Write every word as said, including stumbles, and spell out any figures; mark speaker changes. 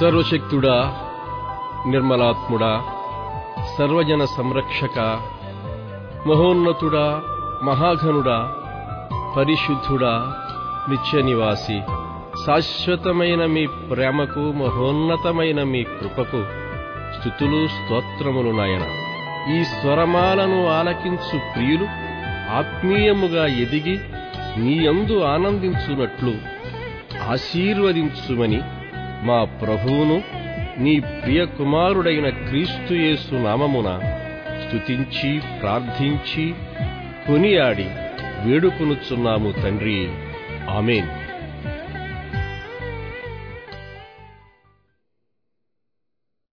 Speaker 1: సర్వశక్తుడా, నిర్మలాత్ముడా, సర్వజన సంరక్షక, మహోన్నతుడా, మహాఘనుడా, పరిశుద్ధుడా, నిత్యనివాసి, శాశ్వతమైన మీ ప్రేమకు, మహోన్నతమైన మీ కృపకు స్తుతులు స్తోత్రములు నాయన. ఈ స్వరమాలను ఆలకించు ప్రియులు ఆత్మీయముగా ఎదిగి నీయందు ఆనందించునట్లు ఆశీర్వదించుమని మా ప్రభువును నీ ప్రియ కుమారుడైన క్రీస్తు యేసు నామమున స్తుతించి ప్రార్థించి కొనియాడి వేడుకొనుచున్నాము తండ్రి. ఆమేన్.